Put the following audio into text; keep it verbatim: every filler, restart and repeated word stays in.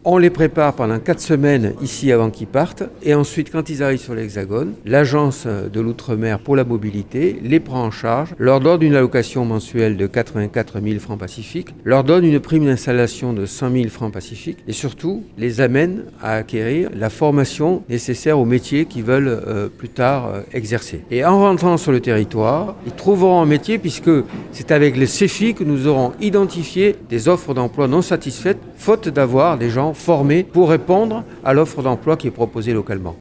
On les prépare pendant quatre semaines ici avant qu'ils partent et ensuite quand ils arrivent sur l'Hexagone, l'agence de l'outre-mer pour la mobilité les prend en charge, leur donne une allocation mensuelle de quatre-vingt-quatre mille francs pacifiques, leur donne une prime d'installation de cent mille francs pacifiques et surtout les amène à acquérir la formation nécessaire aux métiers qu'ils veulent euh, plus tard euh, exercer. Et en rentrant sur le territoire, ils trouveront un métier puisque c'est avec le CEFI que nous aurons identifié des offres d'emploi non satisfaites faute d'avoir des gens formés pour répondre à l'offre d'emploi qui est proposée localement.